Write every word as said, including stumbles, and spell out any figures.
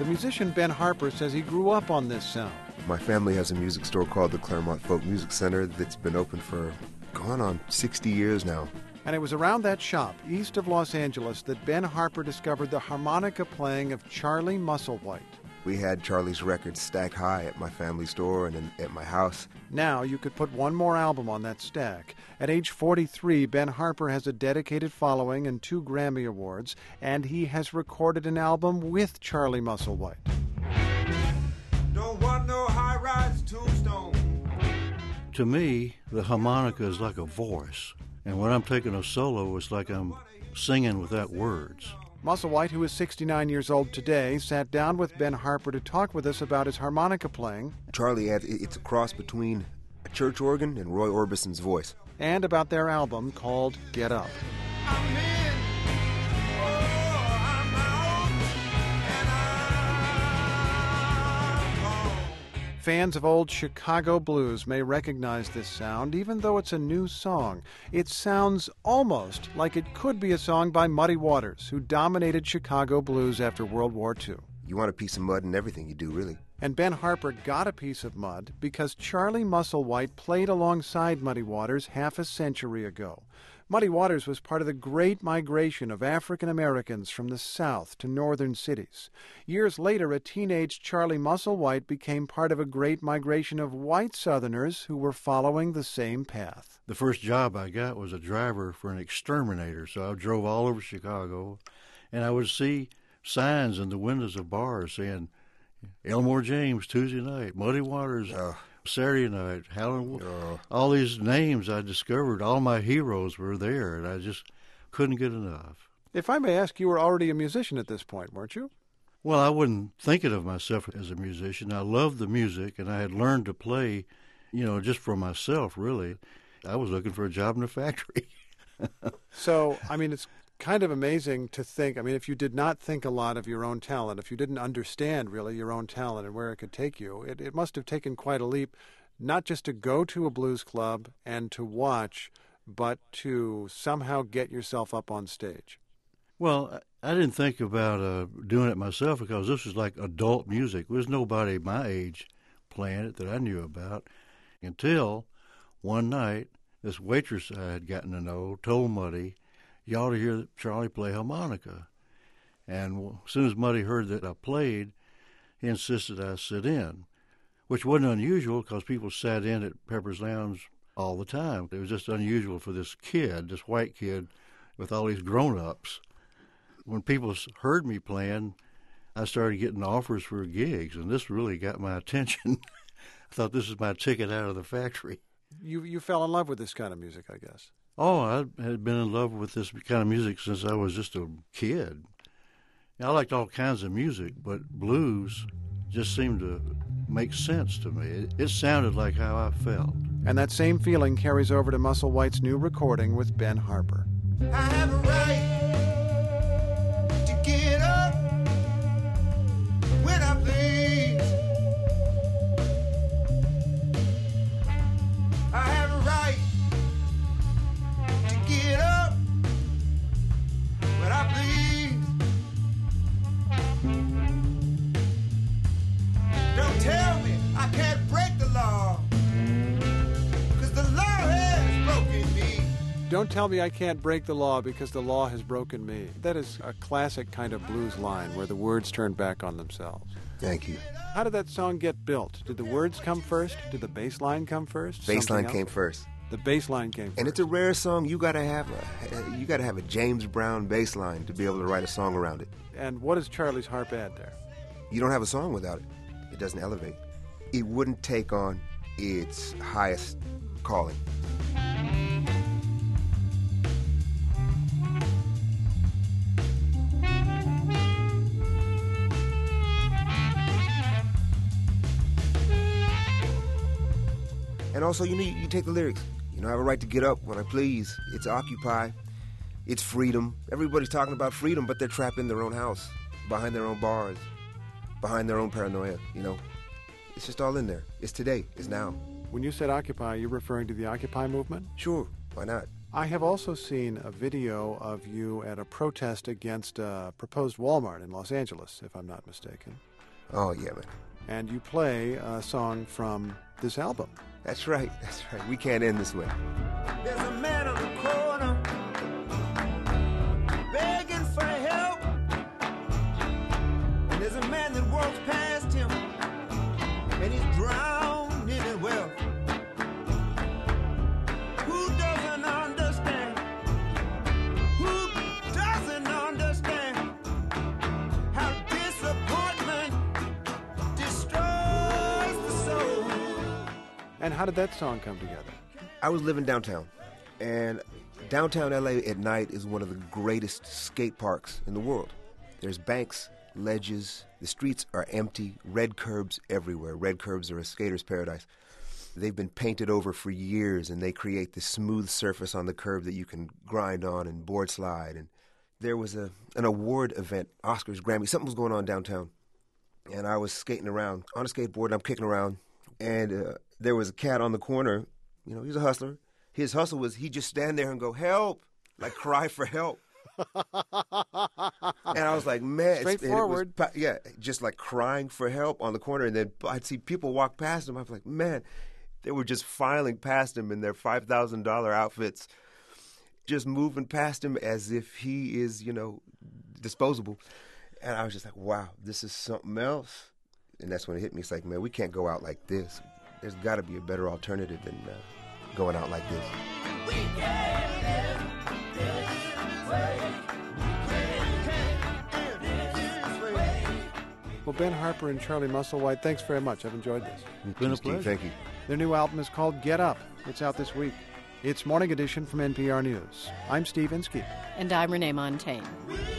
musician Ben Harper says he grew up on this sound. My family has a music store called the Claremont Folk Music Center that's been open for going on sixty years now. And it was around that shop, east of Los Angeles, that Ben Harper discovered the harmonica playing of Charlie Musselwhite. We had Charlie's records stacked high at my family store and in, at my house. Now you could put one more album on that stack. At age forty-three, Ben Harper has a dedicated following and two Grammy Awards, and he has recorded an album with Charlie Musselwhite. Don't want no high-rise tombstone. To me, the harmonica is like a voice, and when I'm taking a solo, it's like I'm singing without words. Musselwhite, who is sixty-nine years old today, sat down with Ben Harper to talk with us about his harmonica playing. Charlie, it's a cross between a church organ and Roy Orbison's voice. And about their album called Get Up. I'm in. Oh, I'm out. And I'm gone. Fans of old Chicago blues may recognize this sound, even though it's a new song. It sounds almost like it could be a song by Muddy Waters, who dominated Chicago blues after World War Two. You want a piece of mud in everything you do, really. And Ben Harper got a piece of mud because Charlie Musselwhite played alongside Muddy Waters half a century ago. Muddy Waters was part of the great migration of African Americans from the South to northern cities. Years later, a teenage Charlie Musselwhite became part of a great migration of white Southerners who were following the same path. The first job I got was a driver for an exterminator, so I drove all over Chicago, and I would see signs in the windows of bars saying, Elmore James, Tuesday night, Muddy Waters, uh, Saturday night, Howlin', uh, all these names I discovered, all my heroes were there, and I just couldn't get enough. If I may ask, you were already a musician at this point, weren't you? Well, I wasn't thinking of myself as a musician. I loved the music, and I had learned to play, you know, just for myself, really. I was looking for a job in a factory. So, I mean, it's kind of amazing to think, I mean, if you did not think a lot of your own talent, if you didn't understand really your own talent and where it could take you, it, it must have taken quite a leap, not just to go to a blues club and to watch, but to somehow get yourself up on stage. Well, I didn't think about uh, doing it myself because this was like adult music. There was nobody my age playing it that I knew about until one night this waitress I had gotten to know told Muddy, you ought to hear Charlie play harmonica. And as soon as Muddy heard that I played, he insisted I sit in, which wasn't unusual because people sat in at Pepper's Lounge all the time. It was just unusual for this kid, this white kid, with all these grown-ups. When people heard me playing, I started getting offers for gigs, and this really got my attention. I thought this was my ticket out of the factory. You you fell in love with this kind of music, I guess. Oh, I had been in love with this kind of music since I was just a kid. I liked all kinds of music, but blues just seemed to make sense to me. It, it sounded like how I felt. And that same feeling carries over to Musselwhite's new recording with Ben Harper. I have a right to get up when I please. I have a right to get up when I please. Don't tell me I can't break the law, 'cause the law has broken me. Don't tell me I can't break the law because the law has broken me. That is a classic kind of blues line where the words turn back on themselves. Thank you. How did that song get built? Did the words come first? Did the bass line come first? Bass line Something came else? first. The bass line came first. And it's a rare song. You gotta have a you gotta have a James Brown bass line to be able to write a song around it. And what does Charlie's harp add there? You don't have a song without it. It doesn't elevate. It wouldn't take on its highest calling. And also, you know, you, you take the lyrics. You know, I have a right to get up when I please. It's Occupy. It's freedom. Everybody's talking about freedom, but they're trapped in their own house, behind their own bars, behind their own paranoia, you know. It's just all in there. It's today. It's now. When you said Occupy, you're referring to the Occupy movement? Sure. Why not? I have also seen a video of you at a protest against a proposed Walmart in Los Angeles, if I'm not mistaken. Oh, yeah, man. And you play a song from this album. That's right. That's right. We can't end this way. There's a man on the corner begging for help. And there's a man that walks past him and he's drowned in his wealth. Who doesn't understand? Who doesn't understand how disappointment destroys the soul? And how did that song come together? I was living downtown, and downtown L A at night is one of the greatest skate parks in the world. There's banks, ledges, the streets are empty, red curbs everywhere. Red curbs are a skater's paradise. They've been painted over for years, and they create this smooth surface on the curb that you can grind on and board slide. And there was a an award event, Oscars, Grammys, something was going on downtown, and I was skating around on a skateboard, and I'm kicking around, and uh, there was a cat on the corner. You know, he's a hustler. His hustle was he'd just stand there and go, help, like cry for help. And I was like, man. Straightforward. It was, yeah, just like crying for help on the corner. And then I'd see people walk past him. I was like, man, they were just filing past him in their five thousand dollars outfits, just moving past him as if he is, you know, disposable. And I was just like, wow, this is something else. And that's when it hit me. It's like, man, we can't go out like this. There's got to be a better alternative than uh, going out like this. We can't live this way. We can't live this way. Well, Ben Harper and Charlie Musselwhite, thanks very much. I've enjoyed this. It's been a Steve, pleasure. thank you. Their new album is called Get Up. It's out this week. It's Morning Edition from N P R News. I'm Steve Inskeep. And I'm Renee Montaigne. We